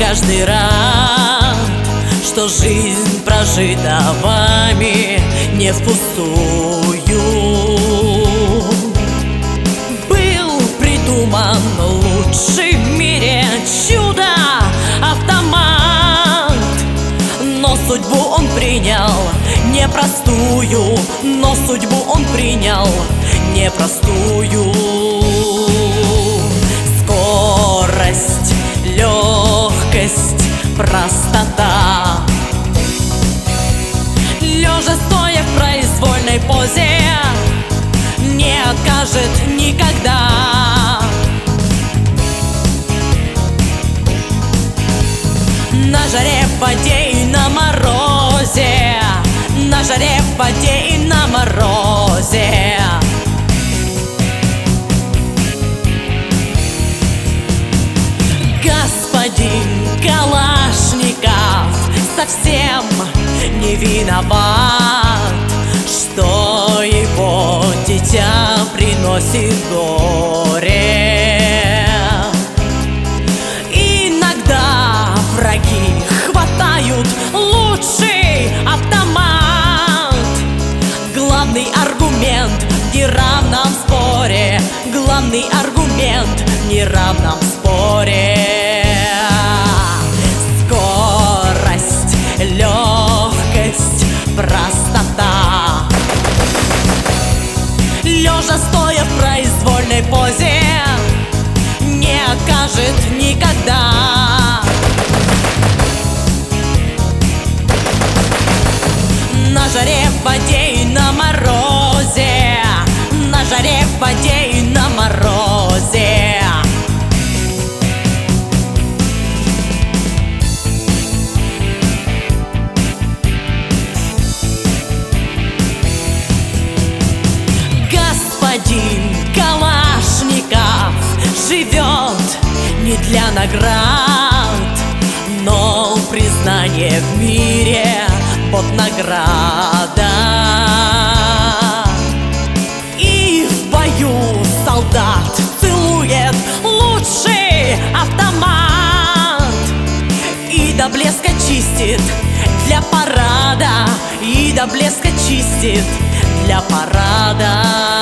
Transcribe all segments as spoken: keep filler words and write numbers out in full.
каждый рад, что жизнь прожита вами не впустую. Был придуман лучший в мире чудо-автомат, но судьбу он принял непростую, но судьбу он принял непростую. Скорость, легкость, простота. Лежа стоя в произвольной позе, не откажет никогда. На жаре, в воде и на морозе, на жаре, в воде и на морозе. Господин Калашников совсем не виноват, что его дитя приносит горе. Иногда враги хватают лучший автомат. Главный аргумент в неравном споре, главный аргумент в неравном споре. Скорость, легкость, простота. Лежа стоя в произвольной позе, не откажет никогда. На жаре, в воде и на морозе, на жаре, в воде и на морозе. Господин Калашников живет не для наград, но признание в мире под награда. И в бою солдат целует лучший автомат, и до блеска чистит для парада, и до блеска чистит для парада.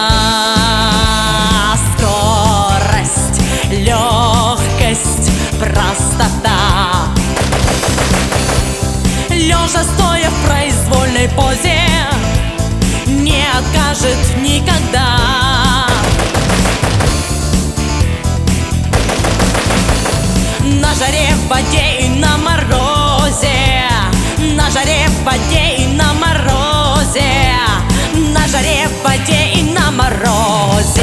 Скорость, легкость, простота. Лежа стоя в произвольной позе, не откажет никогда. На жаре, в воде и на морозе, на жаре, в воде и на морозе, на жаре, в воде и на морозе.